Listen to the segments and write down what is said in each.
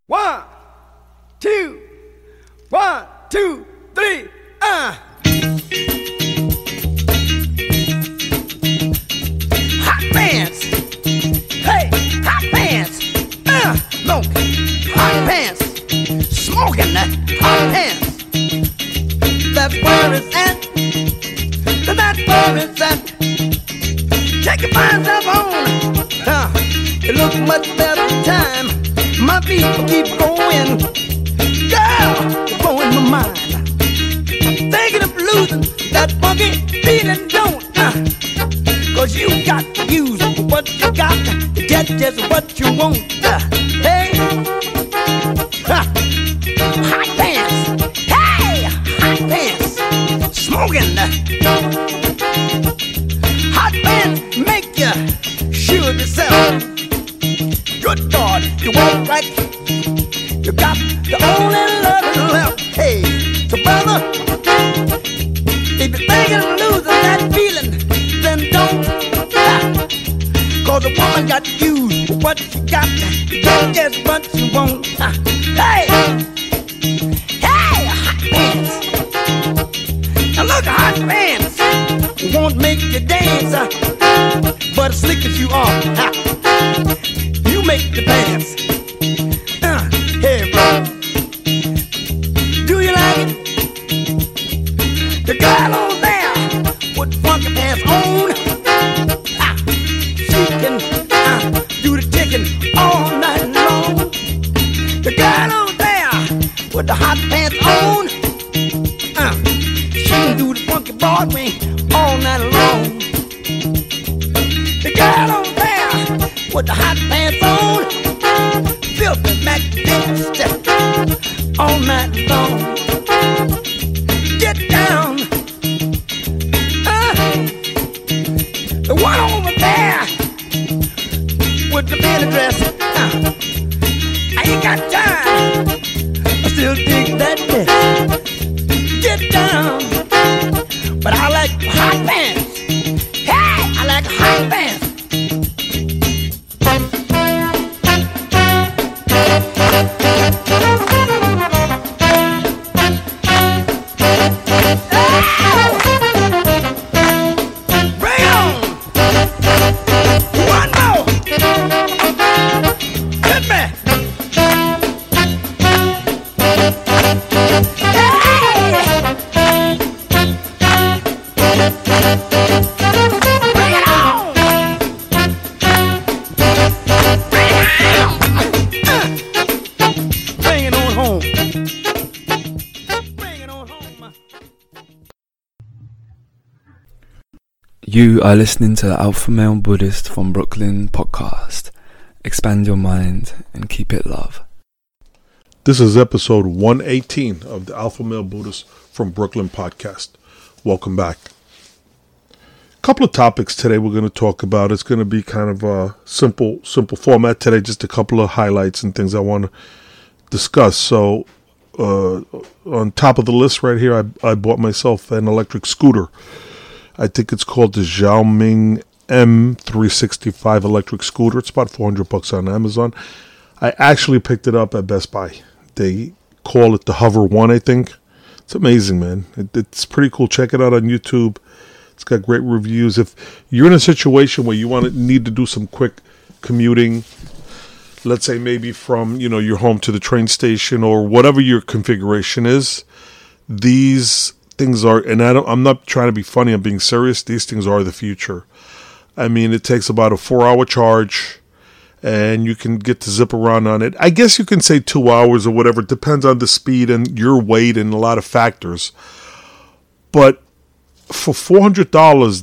1, 2, 1, 2, 3, Hot pants. Hey, hot pants. Smoking. Hot pants. Smoking that hot pants. That's where it's at. That's where it's at. Check your fine stuff on. It looks much better time. My feet will keep going. Girl, you're blowing my mind. Thinking of losing that funky feeling, don't. Cause you got to use what you got to get just what you want. Hey, hot pants. Hey, hot pants. Smoking. Hot pants make you sure yourself. Good God, you walk right. You got the only love left. Hey, so brother, if you're thinking of losing that feeling, then don't. Cause a woman got to use what she got to get just what she wants. Hey, hey, hot pants. Now look at hot pants. Won't make you dance, but as slick as you are, you make the pants. Hey, bro, do you like it? The girl on there with funky pants on, she can do the chicken all night long. The girl on there with the hot pants on, she can do the funky Broadway all night long. The girl on there with the hot pants on, filthy Mac all night long. Get down. The one over there with the mini dress. I ain't got time. I still dig that dress. Get down. But I like hot pants. Hey, I like hot pants. You are listening to the Alpha Male Buddhist from Brooklyn podcast. Expand your mind and keep it love. This is episode 118 of the Alpha Male Buddhist from Brooklyn podcast. Welcome back. A couple of topics today we're going to talk about. It's going to be kind of a simple format today, just a couple of highlights and things I want to discuss. So on top of the list right here, I bought myself an electric scooter. I think it's called the Xiaoming M365 electric scooter. It's about $400 on Amazon. I actually picked it up at Best Buy. They call it the Hover One, I think. It's amazing, man. It's pretty cool. Check it out on YouTube. It's got great reviews. If you're in a situation where you need to do some quick commuting, let's say maybe from your home to the train station or whatever your configuration is, these things are, and I'm not trying to be funny, I'm being serious, these things are the future. I mean, it takes about a 4-hour charge, and you can get to zip around on it. I guess you can say 2 hours or whatever. It depends on the speed and your weight and a lot of factors. But for $400,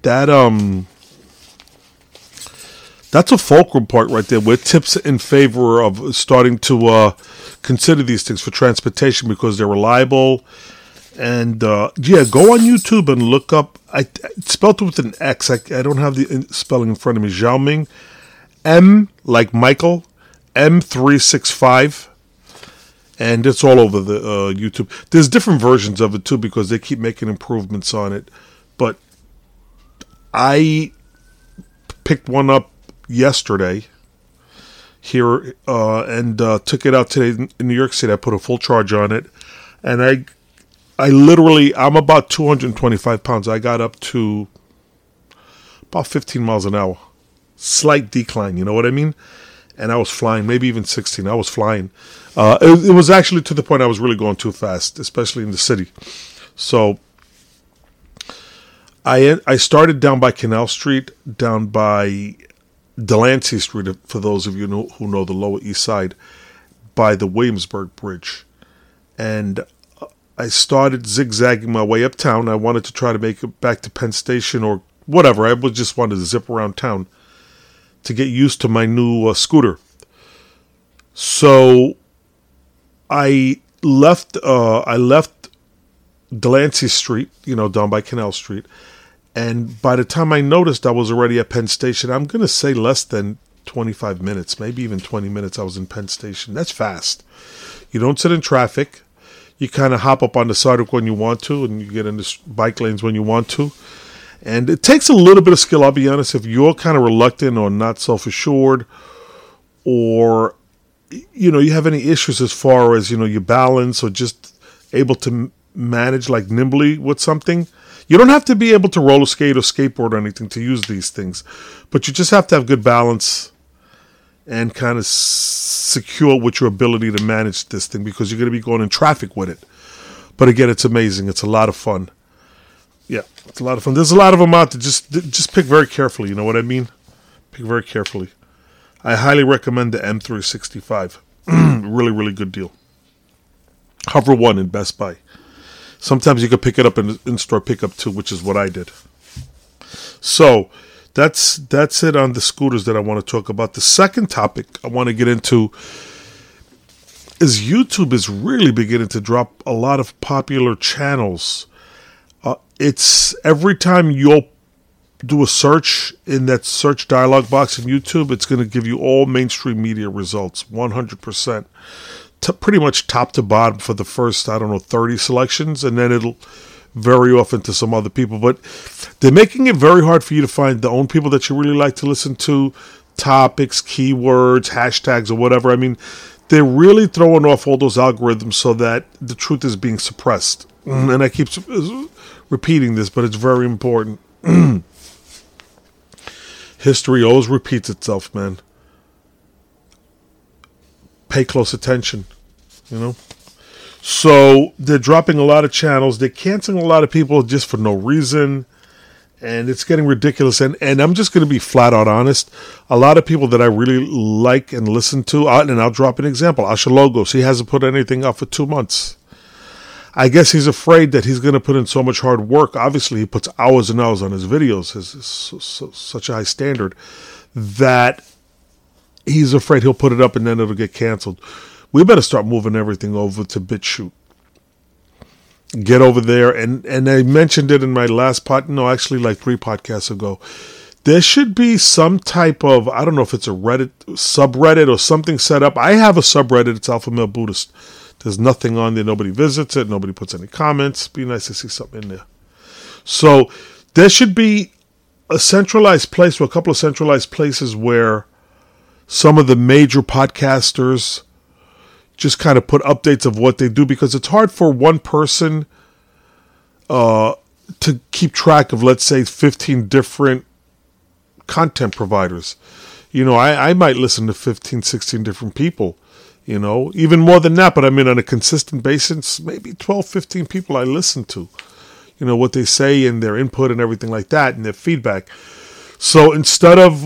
that's a fulcrum part right there, where tips in favor of starting to consider these things for transportation because they're reliable. And go on YouTube and look up. I spelled it with an X. I don't have the spelling in front of me. Xiaoming M like Michael M365, and it's all over the YouTube. There's different versions of it too because they keep making improvements on it. But I picked one up yesterday. here and took it out today in New York City. I put a full charge on it, and I literally, I'm about 225 pounds. I got up to about 15 miles an hour. Slight decline, you know what I mean? And I was flying, maybe even 16. I was flying. It was actually to the point I was really going too fast, especially in the city. So I started down by Canal Street, down by Delancey Street, for those of you who know the Lower East Side, by the Williamsburg Bridge. And I started zigzagging my way uptown. I wanted to try to make it back to Penn Station or whatever. I just wanted to zip around town to get used to my new scooter. So I left Delancey Street, down by Canal Street. And by the time I noticed I was already at Penn Station, I'm going to say less than 25 minutes, maybe even 20 minutes I was in Penn Station. That's fast. You don't sit in traffic. You kind of hop up on the sidewalk when you want to, and you get in the bike lanes when you want to. And it takes a little bit of skill, I'll be honest. If you're kind of reluctant or not self-assured, or, you have any issues as far as, your balance or just able to manage like nimbly with something, you don't have to be able to roller skate or skateboard or anything to use these things. But you just have to have good balance and kind of secure with your ability to manage this thing, because you're going to be going in traffic with it. But again, it's amazing. It's a lot of fun. Yeah, it's a lot of fun. There's a lot of them out there. Just pick very carefully. You know what I mean? Pick very carefully. I highly recommend the M365. Really, really good deal. Hover 1 in Best Buy. Sometimes you can pick it up in store pickup too, which is what I did. So that's it on the scooters that I want to talk about. The second topic I want to get into is YouTube is really beginning to drop a lot of popular channels. It's every time you'll do a search in that search dialog box in YouTube, it's going to give you all mainstream media results, 100%. Pretty much top to bottom for the first, 30 selections, and then it'll vary off into some other people. But they're making it very hard for you to find the own people that you really like to listen to, topics, keywords, hashtags, or whatever. I mean, they're really throwing off all those algorithms so that the truth is being suppressed. And I keep repeating this, but it's very important. History always repeats itself, man. Pay close attention, So they're dropping a lot of channels. They're canceling a lot of people just for no reason. And it's getting ridiculous. And I'm just going to be flat out honest. A lot of people that I really like and listen to, and I'll drop an example. Asha Logos, he hasn't put anything up for 2 months. I guess he's afraid that he's going to put in so much hard work. Obviously, he puts hours and hours on his videos. It's such a high standard that he's afraid he'll put it up and then it'll get canceled. We better start moving everything over to BitChute. Get over there. And I mentioned it in my last actually like 3 podcasts ago. There should be some type of, I don't know if it's a Reddit, subreddit or something set up. I have a subreddit. It's Alpha Male Buddhist. There's nothing on there. Nobody visits it. Nobody puts any comments. Be nice to see something in there. So there should be a centralized place, or a couple of centralized places where some of the major podcasters just kind of put updates of what they do, because it's hard for one person to keep track of, let's say, 15 different content providers. I might listen to 15, 16 different people, even more than that. But I mean, on a consistent basis, maybe 12, 15 people I listen to, what they say and their input and everything like that and their feedback. So instead of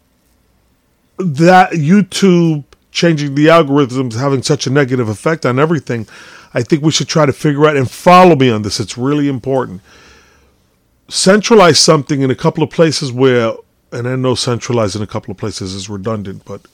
that YouTube changing the algorithms, having such a negative effect on everything, I think we should try to figure out, and follow me on this, it's really important. Centralize something in a couple of places where, and I know centralize in a couple of places is redundant, but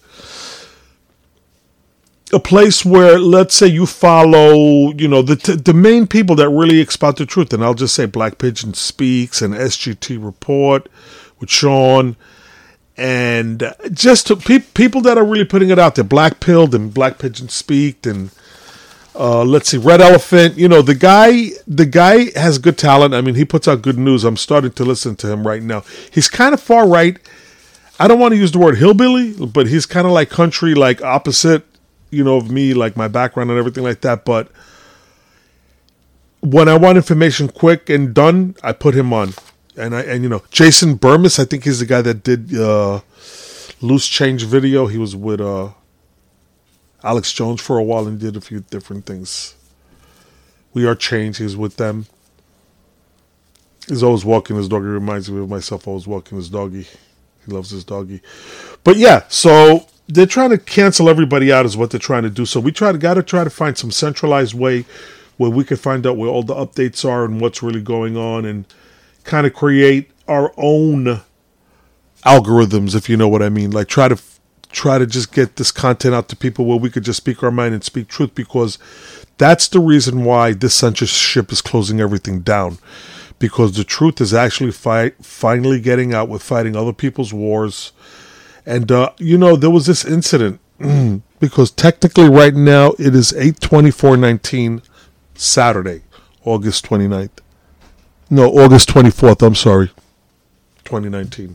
a place where, let's say you follow, the main people that really expound the truth, and I'll just say Black Pigeon Speaks and SGT Report with Sean, and just to people that are really putting it out there. Black Pilled and Black Pigeon Speak, and let's see, Red Elephant. The guy has good talent. I mean, he puts out good news. I'm starting to listen to him right now. He's kind of far right. I don't want to use the word hillbilly, but he's kind of like country, like opposite, of me, like my background and everything like that. But when I want information quick and done, I put him on. And Jason Burmis, I think he's the guy that did Loose Change video. He was with Alex Jones for a while and did a few different things. We Are Change, he's with them. He's always walking his dog. He reminds me of myself always walking his doggy. He loves his doggy. But yeah, so they're trying to cancel everybody out is what they're trying to do. So we got to try to find some centralized way where we can find out where all the updates are and what's really going on and kind of create our own algorithms, if you know what I mean. Like try to just get this content out to people where we could just speak our mind and speak truth, because that's the reason why this censorship is closing everything down. Because the truth is actually finally getting out with fighting other people's wars. And, there was this incident, because technically right now it is 8/24/19, Saturday, August 29th. No, August 24th, I'm sorry, 2019.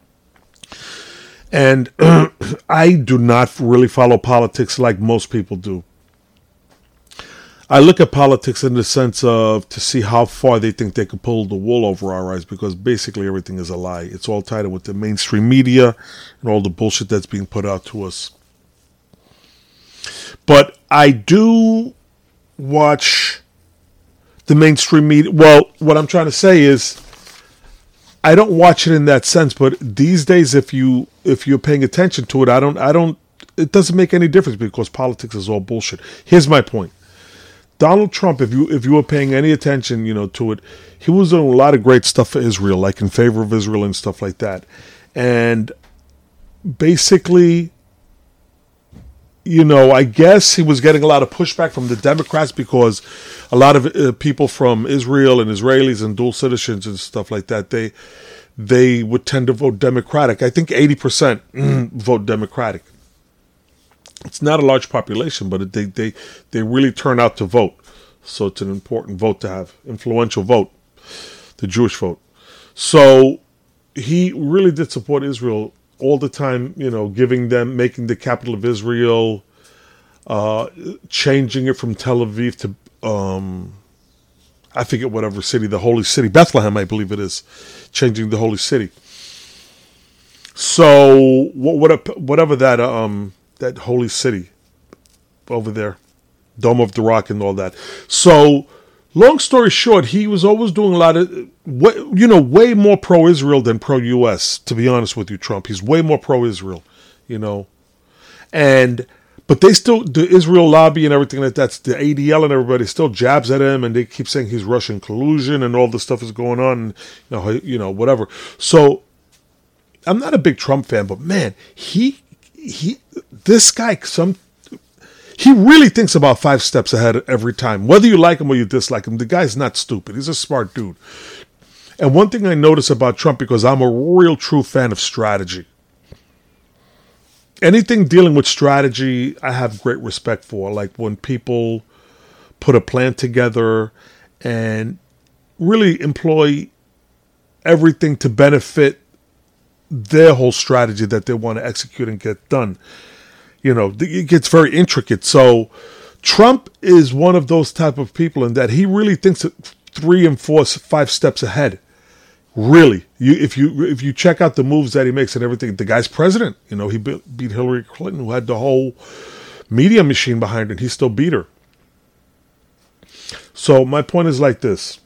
And I do not really follow politics like most people do. I look at politics in the sense of to see how far they think they can pull the wool over our eyes, because basically everything is a lie. It's all tied in with the mainstream media and all the bullshit that's being put out to us. But I do watch the mainstream media. Well, what I'm trying to say is I don't watch it in that sense, but these days if you're paying attention to it, it doesn't make any difference, because politics is all bullshit. Here's my point. Donald Trump, if you were paying any attention, to it, he was doing a lot of great stuff for Israel, like in favor of Israel and stuff like that. And basically, I guess he was getting a lot of pushback from the Democrats, because a lot of people from Israel and Israelis and dual citizens and stuff like that, they would tend to vote Democratic. I think 80% vote Democratic. It's not a large population, but they really turn out to vote. So it's an important vote to have, influential vote, the Jewish vote. So he really did support Israel all the time, making the capital of Israel, changing it from Tel Aviv to, I forget whatever city, the holy city, Bethlehem, I believe it is, changing the holy city. So whatever that holy city over there, Dome of the Rock and all that. So, long story short, he was always doing a lot of, way more pro-Israel than pro-U.S., to be honest with you, Trump. He's way more pro-Israel, But they still, the Israel lobby and everything like that, the ADL and everybody still jabs at him, and they keep saying he's Russian collusion and all this stuff is going on, and, whatever. So, I'm not a big Trump fan, but man, this guy, he really thinks about 5 steps ahead every time. Whether you like him or you dislike him, the guy's not stupid. He's a smart dude. And one thing I notice about Trump, because I'm a real true fan of strategy. Anything dealing with strategy, I have great respect for. Like when people put a plan together and really employ everything to benefit their whole strategy that they want to execute and get done. It gets very intricate. So Trump is one of those type of people in that he really thinks 3 and 4, 5 steps ahead. Really, if you check out the moves that he makes and everything, the guy's president. He beat Hillary Clinton, who had the whole media machine behind it. He still beat her. So my point is like this.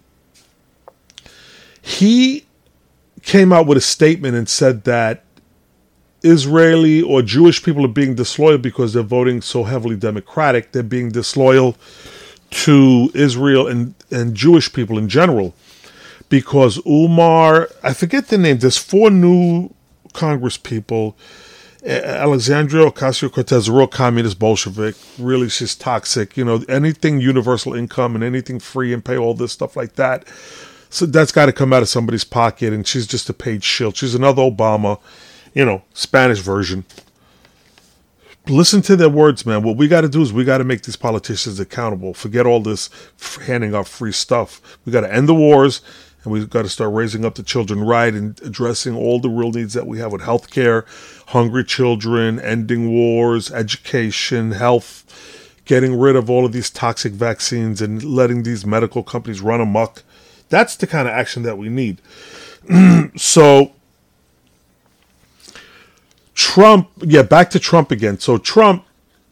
He came out with a statement and said that Israeli or Jewish people are being disloyal because they're voting so heavily Democratic. They're being disloyal to Israel and Jewish people in general. Because Umar, I forget the name, there's 4 new Congress people. Alexandria Ocasio-Cortez, a real communist Bolshevik. Really, she's toxic. Anything universal income and anything free and pay, all this stuff like that. So that's got to come out of somebody's pocket, and she's just a paid shield. She's another Obama, Spanish version. Listen to their words, man. What we got to do is we got to make these politicians accountable. Forget all this handing out free stuff. We got to end the wars, And we've got to start raising up the children right and addressing all the real needs that we have with healthcare, hungry children, ending wars, education, health, getting rid of all of these toxic vaccines and letting these medical companies run amok. That's the kind of action that we need. So Trump, back to Trump again. So Trump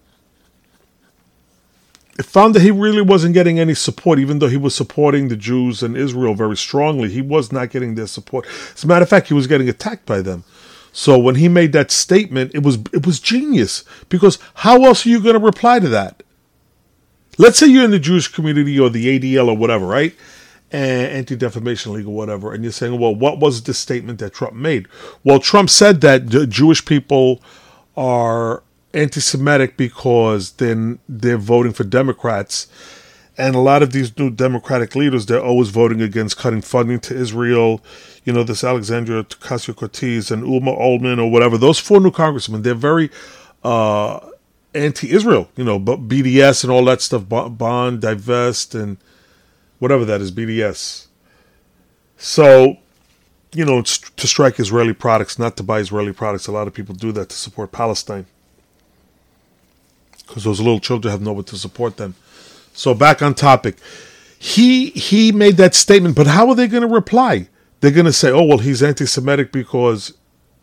found that he really wasn't getting any support, even though he was supporting the Jews and Israel very strongly. He was not getting their support. As a matter of fact, he was getting attacked by them. So when he made that statement, it was genius, because how else are you going to reply to that? Let's say you're in the Jewish community or the ADL or whatever, right? Anti-Defamation League or whatever, and you're saying, well, what was the statement that Trump made? Well, Trump said that Jewish people are anti-Semitic because then they're voting for Democrats, and a lot of these new Democratic leaders, they're always voting against cutting funding to Israel. You know, this Alexandria Ocasio-Cortez and Uma Ullman or whatever, those 4 new congressmen, they're very anti-Israel, you know, but BDS and all that stuff, bond, divest, and whatever that is, BDS. So, you know, it's to strike Israeli products, not to buy Israeli products. A lot of people do that to support Palestine, because those little children have nowhere to support them. So back on topic. He made that statement, but how are they going to reply? They're going to say, oh, well, he's anti-Semitic because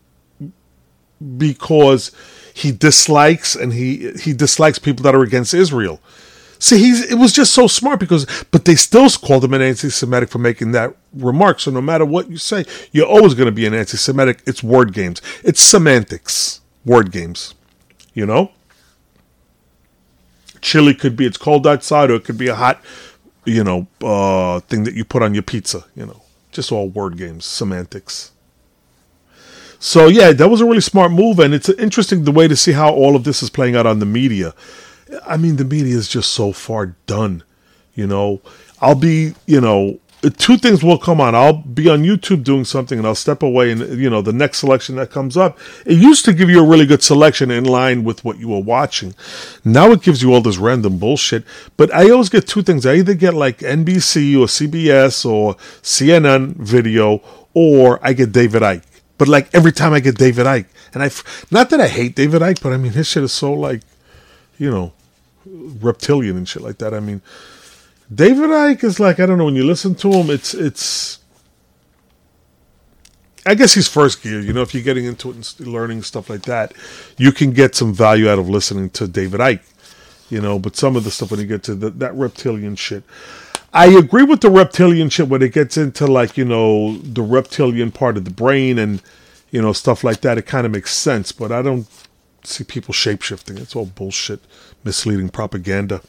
he dislikes, and he dislikes people that are against Israel. See, it was just so smart, but they still called him an anti-Semitic for making that remark. So no matter what you say, you're always going to be an anti-Semitic. It's word games. It's semantics. Word games. You know? Chili could be, it's cold outside, or it could be a hot, you know, thing that you put on your pizza, you know. Just all word games, semantics. So, yeah, that was a really smart move, and it's interesting the way to see how all of this is playing out on the media. I mean, the media is just so far done, you know. I'll be, you know, 2 things will come on. I'll be on YouTube doing something, and I'll step away, and, you know, the next selection that comes up, it used to give you a really good selection in line with what you were watching. Now it gives you all this random bullshit. But I always get 2 things. I either get like NBC or CBS or CNN video, or I get David Icke. But like every time I get David Icke, and not that I hate David Icke, but I mean, his shit is so like, you know, reptilian and shit like that. I mean, David Icke is like, I don't know, when you listen to him, it's I guess he's first gear, you know, if you're getting into it and learning stuff like that, you can get some value out of listening to David Icke, you know, but some of the stuff when you get to that reptilian shit, I agree with the reptilian shit when it gets into like, you know, the reptilian part of the brain and, you know, stuff like that, it kind of makes sense, but I don't see people shape-shifting. It's all bullshit, misleading propaganda.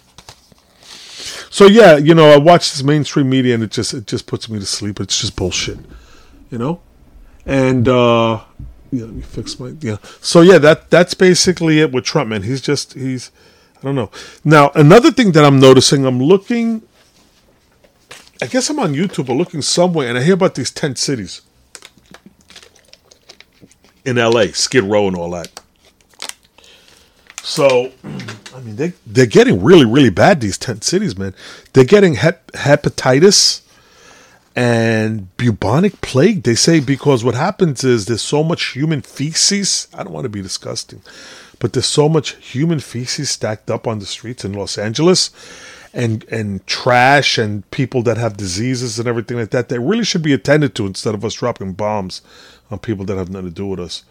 So yeah, you know, I watch this mainstream media and it just puts me to sleep. It's just bullshit, you know. And let me fix my So yeah, that's basically it with Trump, man. He's I don't know. Now another thing that I'm noticing, I'm looking. I guess I'm on YouTube or looking somewhere, and I hear about these tent cities in LA, Skid Row, and all that. So, I mean, they're getting really, really bad, these tent cities, man. They're getting hepatitis and bubonic plague, they say, because what happens is there's so much human feces. I don't want to be disgusting, but there's so much human feces stacked up on the streets in Los Angeles, and trash and people that have diseases and everything like that really should be attended to instead of us dropping bombs on people that have nothing to do with us.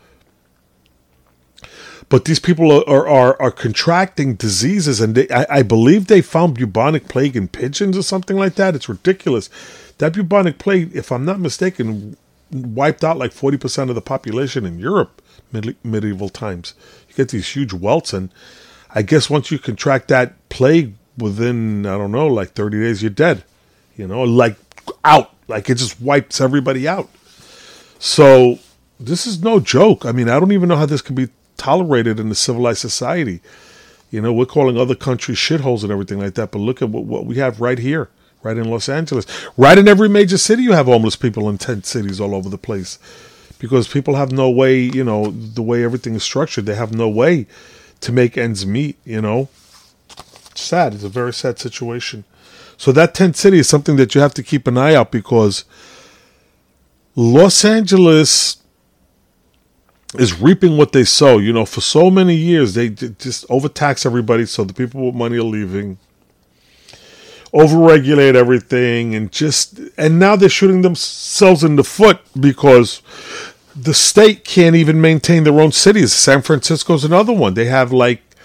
But these people are contracting diseases, and I believe they found bubonic plague in pigeons or something like that. It's ridiculous. That bubonic plague, if I'm not mistaken, wiped out like 40% of the population in Europe, medieval times. You get these huge welts, and I guess once you contract that plague within, I don't know, like 30 days, you're dead. You know, like out. Like it just wipes everybody out. So this is no joke. I mean, I don't even know how this can be tolerated in a civilized society. You know, we're calling other countries shitholes and everything like that, but look at what we have right here, right in Los Angeles. Right in every major city you have homeless people in tent cities all over the place, because people have no way, you know, the way everything is structured, they have no way to make ends meet, you know. It's sad. It's a very sad situation. So that tent city is something that you have to keep an eye out, because Los Angeles is reaping what they sow. You know, for so many years, they just overtax everybody, so the people with money are leaving. Overregulate everything, and now they're shooting themselves in the foot, because the state can't even maintain their own cities. San Francisco's another one. They have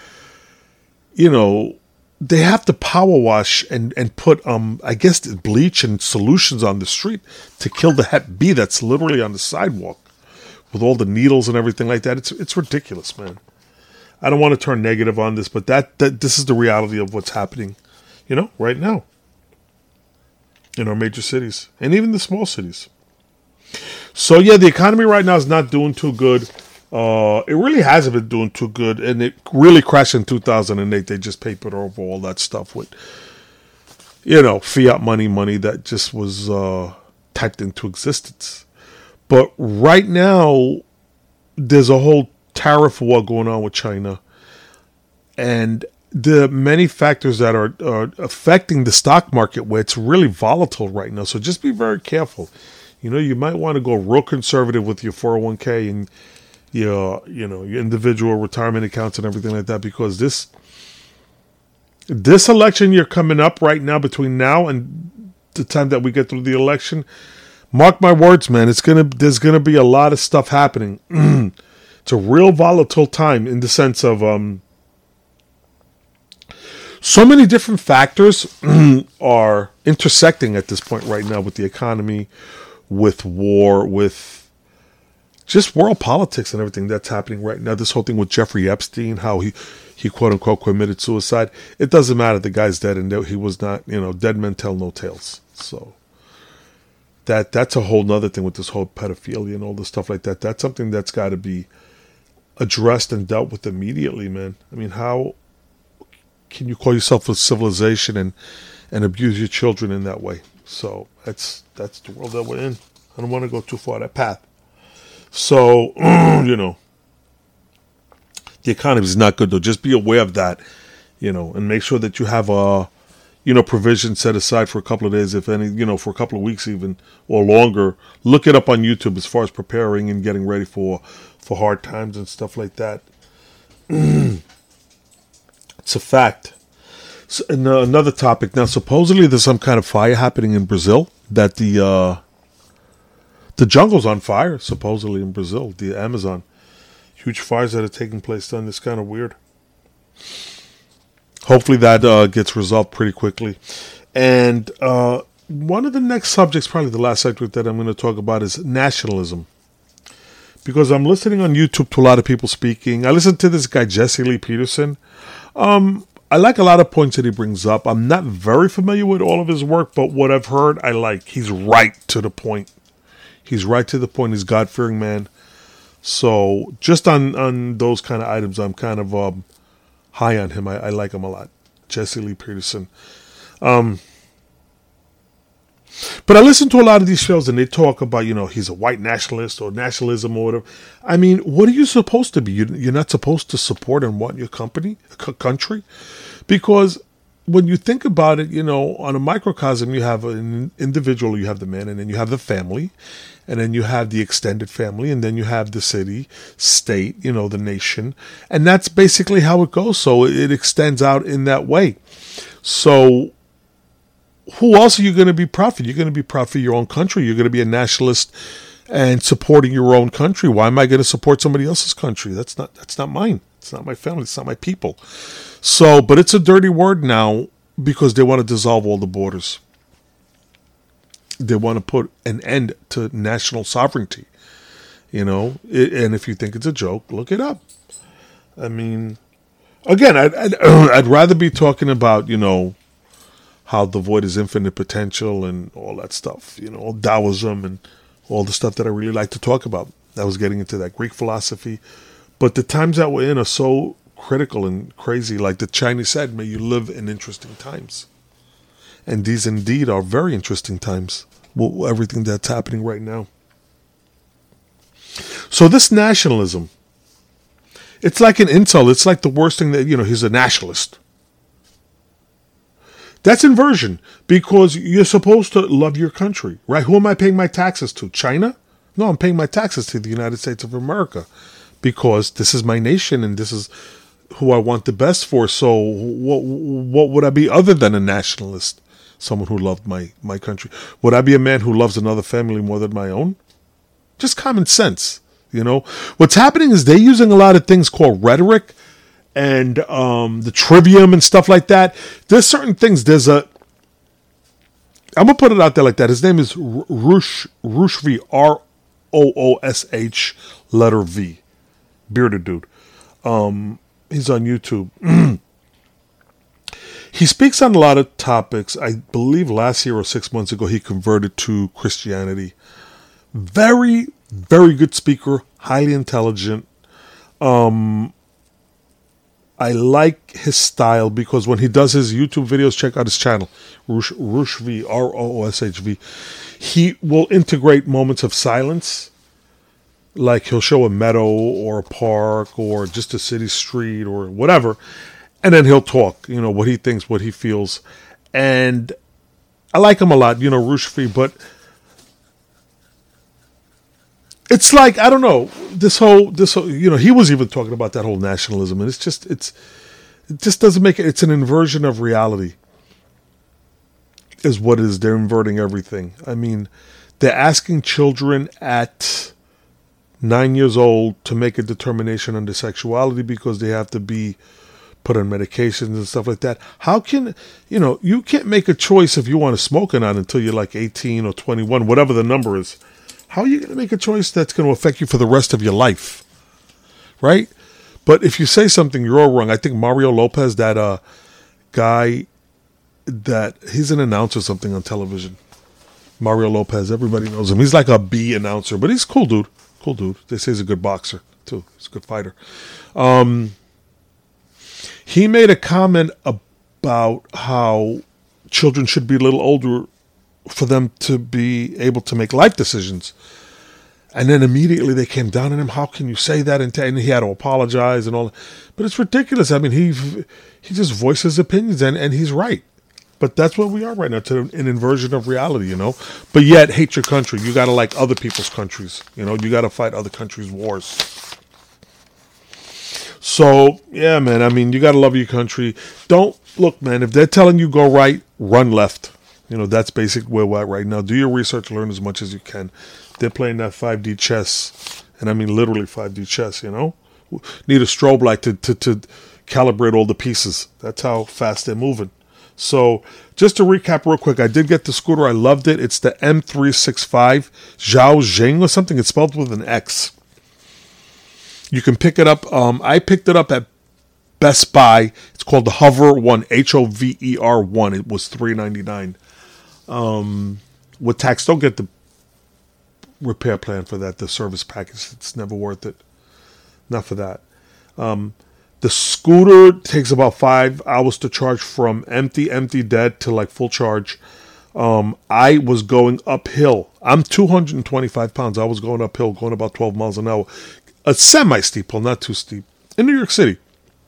they have to power wash and put I guess bleach and solutions on the street to kill the Hep B that's literally on the sidewalk with all the needles and everything like that. It's ridiculous, man. I don't want to turn negative on this, but that this is the reality of what's happening, right now in our major cities and even the small cities. So yeah, the economy right now is not doing too good. It really hasn't been doing too good, and it really crashed in 2008. They just papered over all that stuff with, fiat money that just was typed into existence. But right now, there's a whole tariff war going on with China, and the many factors that are affecting the stock market, where it's really volatile right now. So just be very careful. You might want to go real conservative with your 401k and your individual retirement accounts and everything like that, because this election year coming up right now, between now and the time that we get through the election, mark my words, man, there's gonna be a lot of stuff happening. It's a real volatile time in the sense of so many different factors are intersecting at this point right now with the economy, with war, with just world politics and everything that's happening right now. This whole thing with Jeffrey Epstein, how he quote unquote committed suicide. It doesn't matter. The guy's dead, and he was not, dead men tell no tales. So that's a whole nother thing with this whole pedophilia and all this stuff like that. That's something that's got to be addressed and dealt with immediately, man. I mean, how can you call yourself a civilization and abuse your children in that way? So that's the world that we're in. I don't want to go too far that path. So, the economy is not good, though. Just be aware of that, and make sure that you have a, provision set aside for a couple of days, if any, for a couple of weeks even, or longer. Look it up on YouTube as far as preparing and getting ready for hard times and stuff like that. It's a fact. So, and another topic. Now, supposedly there's some kind of fire happening in Brazil, that the jungle's on fire, supposedly in Brazil, the Amazon. Huge fires that are taking place then. It's kind of weird. Hopefully that gets resolved pretty quickly. And one of the next subjects, probably the last subject that I'm going to talk about, is nationalism. Because I'm listening on YouTube to a lot of people speaking. I listen to this guy, Jesse Lee Peterson. I like a lot of points that he brings up. I'm not very familiar with all of his work, but what I've heard, I like. He's right to the point. He's right to the point. He's a God-fearing man. So just on those kind of items, I'm kind of high on him. I like him a lot. Jesse Lee Peterson. But I listen to a lot of these shows, and they talk about, he's a white nationalist or nationalism or whatever. I mean, what are you supposed to be? You're not supposed to support and want your country? Because when you think about it, on a microcosm, you have an individual, you have the man, and then you have the family, and then you have the extended family, and then you have the city, state, the nation. And that's basically how it goes. So it extends out in that way. So who else are you going to be proud for? You're going to be proud for your own country. You're going to be a nationalist and supporting your own country. Why am I going to support somebody else's country? That's not mine. It's not my family. It's not my people. So, but it's a dirty word now, because they want to dissolve all the borders. They want to put an end to national sovereignty. And if you think it's a joke, look it up. I mean, again, I'd rather be talking about, how the void is infinite potential and all that stuff, Taoism and all the stuff that I really like to talk about. I was getting into that Greek philosophy. But the times that we're in are so critical and crazy. Like the Chinese said, may you live in interesting times. And these indeed are very interesting times. Everything that's happening right now. So this nationalism, it's like an insult. It's like the worst thing that, he's a nationalist. That's inversion, because you're supposed to love your country, right? Who am I paying my taxes to? China? No, I'm paying my taxes to the United States of America, because this is my nation and this is who I want the best for. So what would I be other than a nationalist? Someone who loved my country. Would I be a man who loves another family more than my own? Just common sense, you know. What's happening is they're using a lot of things called rhetoric and the trivium and stuff like that. There's certain things. I'm gonna put it out there like that. His name is Rooshvi, Roosh, letter V, bearded dude. He's on YouTube. He speaks on a lot of topics. I believe last year or 6 months ago, he converted to Christianity. Very, very good speaker, highly intelligent. I like his style because when he does his YouTube videos, check out his channel, Rooshv, Rooshv. He will integrate moments of silence, like he'll show a meadow or a park or just a city street or whatever, and then he'll talk, you know, what he thinks, what he feels. And I like him a lot, you know, Rooshv, but it's like, I don't know, this whole, you know, he was even talking about that whole nationalism, and it just doesn't make it. It's an inversion of reality, is what it is. They're inverting everything. I mean, they're asking children at 9 years old to make a determination on their sexuality because they have to be put on medications and stuff like that. How can, you know, you can't make a choice if you want to smoke or not until you're like 18 or 21, whatever the number is. How are you going to make a choice that's going to affect you for the rest of your life? Right? But if you say something, you're all wrong. I think Mario Lopez, that guy, that he's an announcer or something on television. Mario Lopez, everybody knows him. He's like a B announcer, but he's a cool dude. Cool dude. They say he's a good boxer, too. He's a good fighter. He made a comment about how children should be a little older for them to be able to make life decisions. And then immediately they came down on him. How can you say that? And he had to apologize and all that. But it's ridiculous. I mean, he just voiced his opinions, and he's right. But that's where we are right now, to an inversion of reality, you know. But yet, hate your country. You got to like other people's countries. You know, you got to fight other countries' wars. So, yeah, man, I mean, you got to love your country. Don't, look, man, if they're telling you go right, run left. You know, that's basically where we're at right now. Do your research, learn as much as you can. They're playing that 5D chess, and I mean literally 5D chess, you know. Need a strobe light to calibrate all the pieces. That's how fast they're moving. So, just to recap real quick, I did get the scooter. I loved it. It's the M365 Zhao Zheng or something. It's spelled with an X. You can pick it up. I picked it up at Best Buy. It's called the Hover One, Hover 1. It was $3.99 with tax. Don't get the repair plan for that. The service package. It's never worth it. Not for that. The scooter takes about 5 hours to charge from empty dead to like full charge. I was going uphill. I'm 225 pounds. I was going uphill, going about 12 miles an hour. A semi-steep hill, not too steep. In New York City.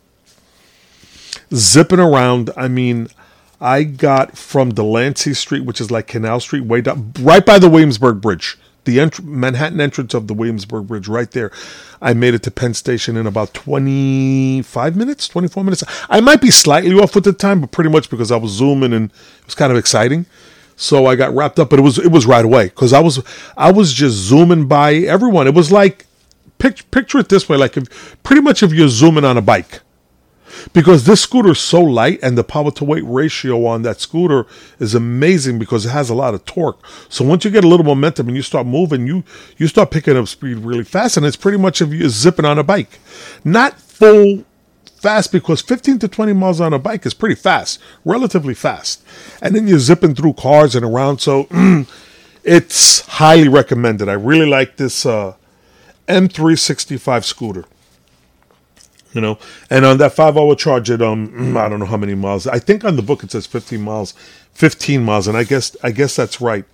Zipping around. I mean, I got from Delancey Street, which is like Canal Street, way down, right by the Williamsburg Bridge. The Manhattan entrance of the Williamsburg Bridge, right there. I made it to Penn Station in about 25 minutes, 24 minutes. I might be slightly off with the time, but pretty much because I was zooming and it was kind of exciting. So I got wrapped up, but it was right away because I was just zooming by everyone. It was like, picture it this way, like if you're zooming on a bike. Because this scooter is so light and the power to weight ratio on that scooter is amazing because it has a lot of torque. So once you get a little momentum and you start moving, you start picking up speed really fast, and it's pretty much if you're zipping on a bike. Not full fast, because 15 to 20 miles on a bike is pretty fast, relatively fast. And then you're zipping through cars and around. So it's highly recommended. I really like this M365 scooter. You know, and on that 5-hour charge, I don't know how many miles. I think on the book it says 15 miles, and I guess that's right.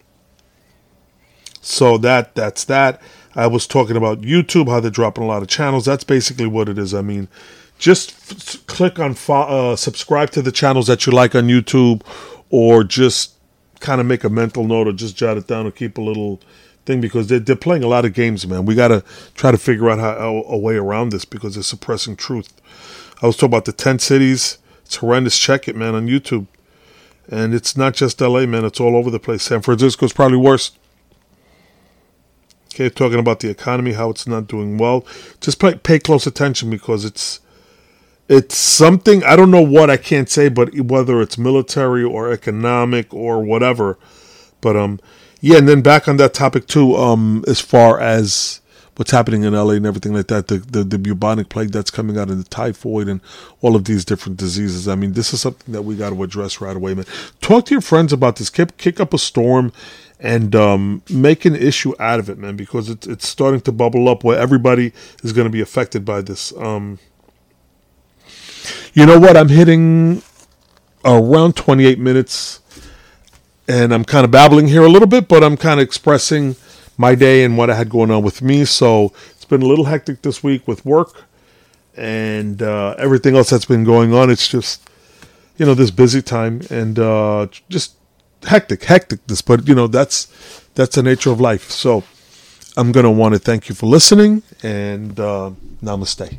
So that's that. I was talking about YouTube, how they're dropping a lot of channels. That's basically what it is. I mean, just click on subscribe to the channels that you like on YouTube, or just kind of make a mental note or just jot it down and keep a little thing, because they're playing a lot of games, man. We got to try to figure out a way around this, because they're suppressing truth. I was talking about the 10 cities. It's horrendous. Check it, man, on YouTube. And it's not just LA, man. It's all over the place. San Francisco is probably worse. Okay, talking about the economy, how it's not doing well. Just pay close attention, because it's something, I don't know what, I can't say, but whether it's military or economic or whatever. But yeah, and then back on that topic too, as far as what's happening in LA and everything like that, the bubonic plague that's coming out, and the typhoid and all of these different diseases. I mean, this is something that we got to address right away, man. Talk to your friends about this. Kick up a storm and make an issue out of it, man, because it's starting to bubble up where everybody is going to be affected by this. You know what? I'm hitting around 28 minutes, and I'm kind of babbling here a little bit, but I'm kind of expressing my day and what I had going on with me. So it's been a little hectic this week with work and everything else that's been going on. It's just, this busy time and just hecticness. But, that's the nature of life. So I'm going to want to thank you for listening, and namaste.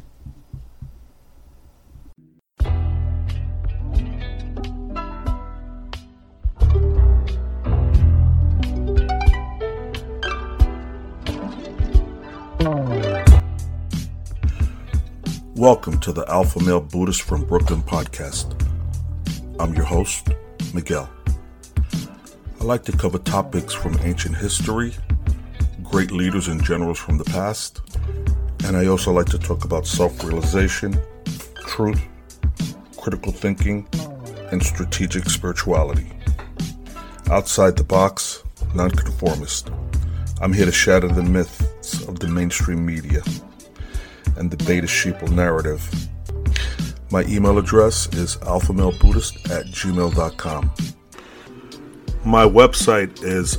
Welcome to the Alpha Male Buddhist from Brooklyn podcast. I'm your host, Miguel. I like to cover topics from ancient history, great leaders and generals from the past, and I also like to talk about self-realization, truth, critical thinking, and strategic spirituality. Outside the box, nonconformist. I'm here to shatter the myths of the mainstream media and the beta sheeple narrative. My email address is alphamalebuddhist@gmail.com. My website is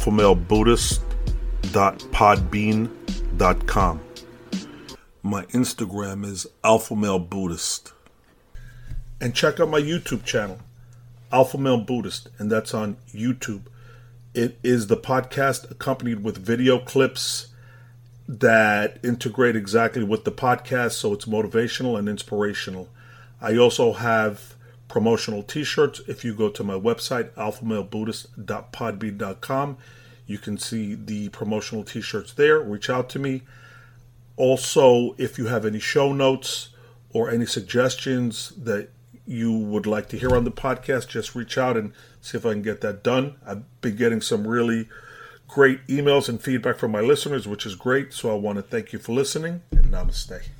alphamalebuddhist.podbean.com. My Instagram is alphamalebuddhist. And check out my YouTube channel, Alpha Male Buddhist, and that's on YouTube. It is the podcast accompanied with video clips that integrate exactly with the podcast, so it's motivational and inspirational. I also have promotional t-shirts. If you go to my website, alphamalebuddhist.podbean.com, you can see the promotional t-shirts there. Reach out to me. Also, if you have any show notes or any suggestions that you would like to hear on the podcast, just reach out and see if I can get that done. I've been getting some really great emails and feedback from my listeners, which is great. So I want to thank you for listening, and namaste.